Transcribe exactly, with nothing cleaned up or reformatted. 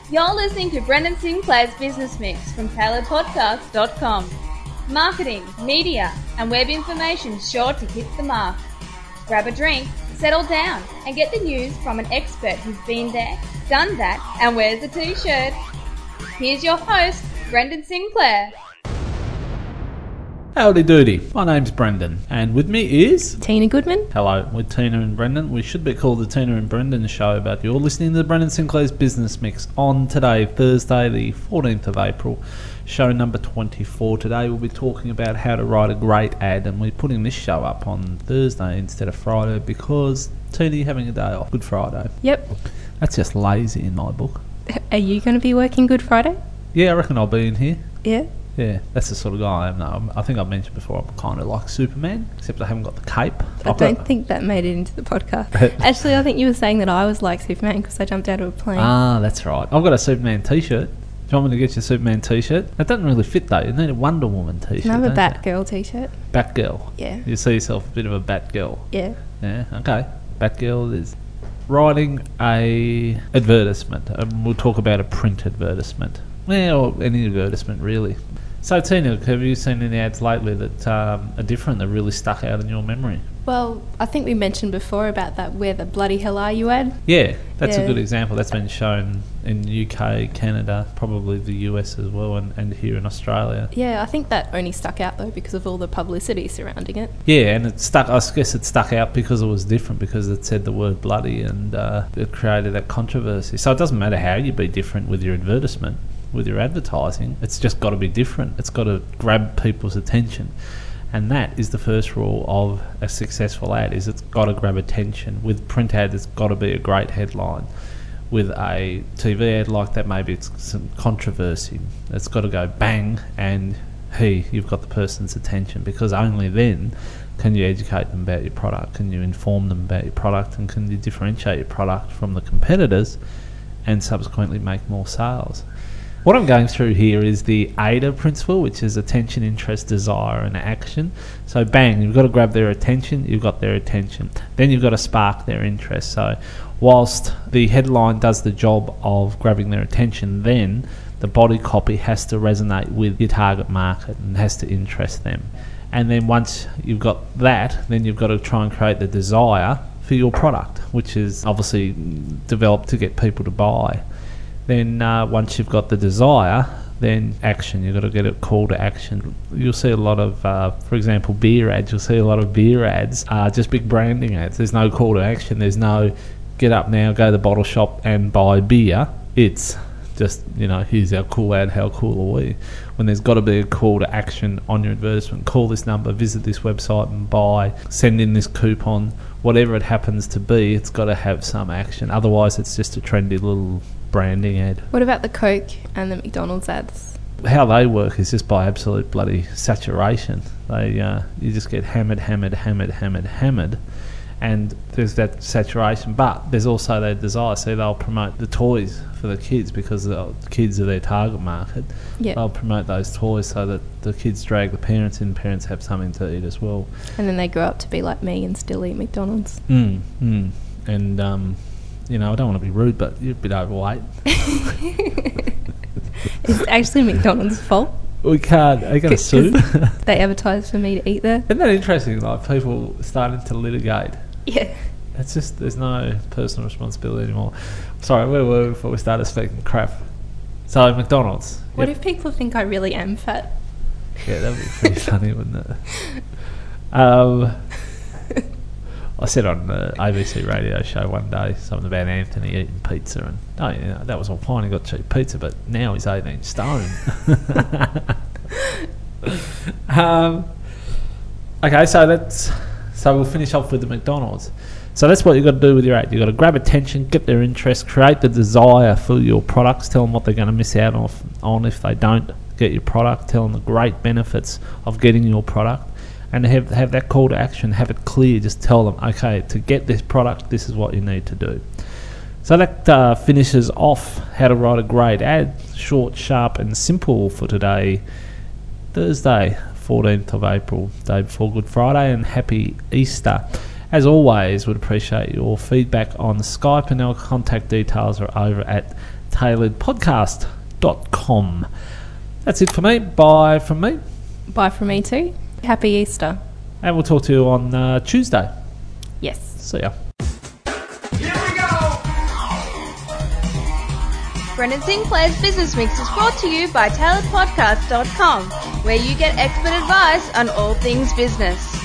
You're listening to Brendan Sinclair's Business Mix from tailored podcast dot com. Marketing, media, and web information sure to hit the mark. Grab a drink, settle down, and get the news from an expert who's been there, done that, and wears a t-shirt. Here's your host, Brendan Sinclair. Howdy doody, my name's Brendan, and with me is... Tina Goodman. Hello, we're Tina and Brendan. We should be called the Tina and Brendan Show, but you're listening to the Brendan Sinclair's Business Mix on today, Thursday the fourteenth of April, show number twenty-four. Today we'll be talking about how to write a great ad, and we're putting this show up on Thursday instead of Friday because Tina, you're having a day off, Good Friday. Yep. That's just lazy in my book. Are you going to be working Good Friday? Yeah, I reckon I'll be in here. Yeah. Yeah, that's the sort of guy I am now. I think I've mentioned before I'm kind of like Superman, except I haven't got the cape. I I've don't got think that made it into the podcast. Actually, I think you were saying that I was like Superman because I jumped out of a plane. Ah, that's right. I've got a Superman t-shirt. Do you want me to get you a Superman t-shirt? That doesn't really fit though. You need a Wonder Woman t-shirt. Can I have a don't Batgirl t-shirt? you? Batgirl. Yeah. You see yourself a bit of a Batgirl. Yeah. Yeah, okay. Batgirl is writing a advertisement. And we'll talk about a print advertisement. Yeah, or any advertisement really. So Tina, have you seen any ads lately that um, are different, that really stuck out in your memory? Well, I think we mentioned before about that "Where the bloody hell are you" ad. Yeah, that's Yeah. a good example. That's been shown in U K, Canada, probably the U S as well, and, and here in Australia. Yeah, I think that only stuck out though because of all the publicity surrounding it. Yeah, and it stuck. I guess it stuck out because it was different, because it said the word bloody, and uh, it created that controversy. So it doesn't matter how you be different with your advertisement, with your advertising. It's just got to be different. It's got to grab people's attention. And that is the first rule of a successful ad, is it's got to grab attention. With print ads, it's got to be a great headline. With a T V ad like that, maybe it's some controversy. It's got to go bang, and hey, you've got the person's attention, because only then can you educate them about your product, can you inform them about your product, and can you differentiate your product from the competitors and subsequently make more sales. What I'm going through here is the A D A principle, which is attention, interest, desire, and action. So bang, you've got to grab their attention, you've got their attention. Then you've got to spark their interest. So whilst the headline does the job of grabbing their attention, then the body copy has to resonate with your target market and has to interest them. And then once you've got that, then you've got to try and create the desire for your product, which is obviously developed to get people to buy. Then uh, once you've got the desire, then action. You've got to get a call to action. You'll see a lot of, uh, for example, beer ads. You'll see a lot of beer ads, uh, just big branding ads. There's no call to action. There's no get up now, go to the bottle shop and buy beer. It's just, you know, here's our cool ad, how cool are we? When there's got to be a call to action on your advertisement. Call this number, visit this website and buy, send in this coupon, whatever it happens to be, it's got to have some action. Otherwise, it's just a trendy little branding ad. What about the Coke and the McDonald's ads? How they work is just by absolute bloody saturation. They uh, you just get hammered, hammered, hammered, hammered, hammered, and there's that saturation. But there's also that desire. So they'll promote the toys for the kids because the kids are their target market. Yeah. They'll promote those toys so that the kids drag the parents in. Parents have something to eat as well. And then they grow up to be like me and still eat McDonald's. Mm, mm. And um, you know, I don't want to be rude, but you're a bit overweight. It's actually McDonald's fault. We can't. Are you going to sue? They advertise for me to eat there. Isn't that interesting? Like, people starting to litigate. Yeah. It's just, there's no personal responsibility anymore. Sorry, where were we before we started speaking crap? So, McDonald's. What Yep. if people think I really am fat? Yeah, that would be pretty funny, wouldn't it? Um, I said on the A B C radio show one day something about Anthony eating pizza, and oh, you know, that was all fine, he got cheap pizza, but now he's eighteen stone. um, okay, so that's so we'll finish off with the McDonald's. So that's what you've got to do with your ad. You've got to grab attention, get their interest, create the desire for your products, tell them what they're going to miss out on if they don't get your product, tell them the great benefits of getting your product, and have have that call to action, have it clear. Just tell them, okay, to get this product, this is what you need to do. So that uh, finishes off how to write a great ad, short, sharp and simple for today, Thursday, fourteenth of April, day before Good Friday, and happy Easter. As always, would appreciate your feedback on Skype, and our contact details are over at tailored podcast dot com. That's it for me. Bye from me. Bye from me too. Happy Easter. And we'll talk to you on uh, Tuesday. Yes. See ya. Here we go! Brendan Sinclair's Business Mix is brought to you by tailored podcast dot com, where you get expert advice on all things business.